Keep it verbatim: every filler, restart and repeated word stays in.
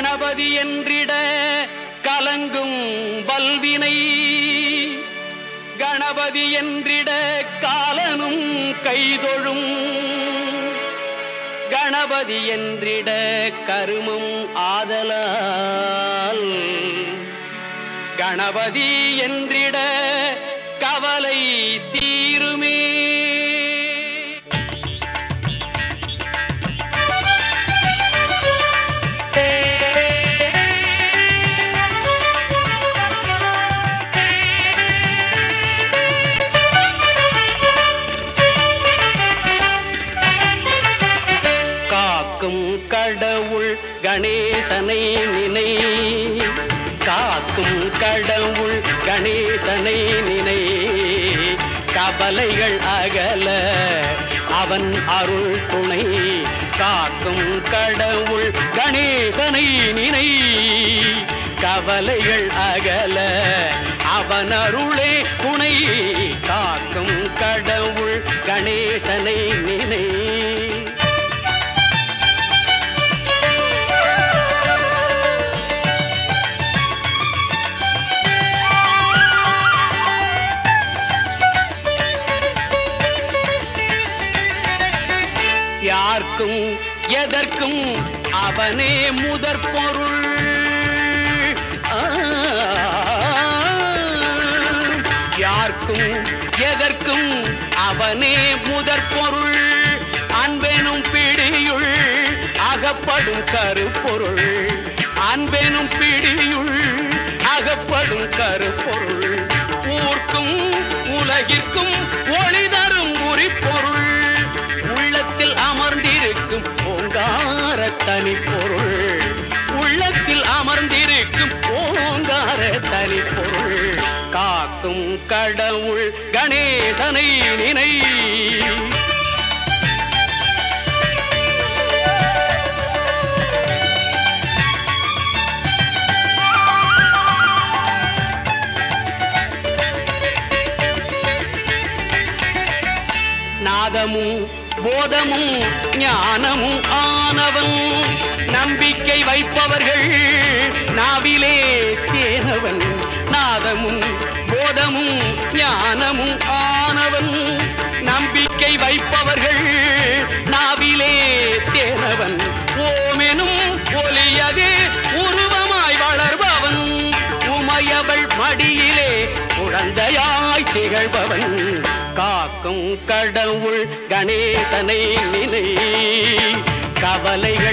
கணபதி என்றிட கலங்கும் வல்வினை கணபதி என்றிட காலனும் கைதொழும் கணபதி என்றிட கருமம் ஆதலால் கணபதி என்றிட கவலை தீருமே. காக்கும் கடவுள் கணேசனை நினை காக்கும் கடவுள் கணேசனை நினை கவலைகள் அகல அவன் அருள் துணை காக்கும் கடவுள் கணேசனை நினை கவலைகள் அகல அவன் அருளே துணை காக்கும் கடவுள் கணேசனை நினை. யார்க்கும் எதற்கும் அவனே முதற் பொருள் யார்க்கும் எதற்கும் அவனே முதற் பொருள் அன்பெனும் பிடியுள் அகப்படும் கருப்பொருள் அன்பெனும் பிடியுள் அகப்படும் கருப்பொருள் ஊர்க்கும் உலகிற்கும் ஒளி தரும் உரிப்பொருள் உள்ளத்தில் அமர்ந்திருக்கும் ஓங்கார தனி பொருள் உள்ளத்தில் அமர்ந்திருக்கும் ஓங்கார தனி பொருள் காக்கும் கடவுள் கணேசனை நினை. நாதமும் போதமும் ஞானமும் ஆனவன் நம்பிக்கை வைப்பவர்கள் நாவிலே தேனவன் நாதமும் போதமும் ஞானமும் ஆனவன் நம்பிக்கை வைப்பவர்கள் நாவிலே தேனவன் ஓமெனும் ஒலியதே உருவமாய் வளர்பவன் உமையவள் மடியிலே குழந்தையாய் திகழ்பவன் காக்கும் கடவுள் கணேசனை நினை கவலைகள்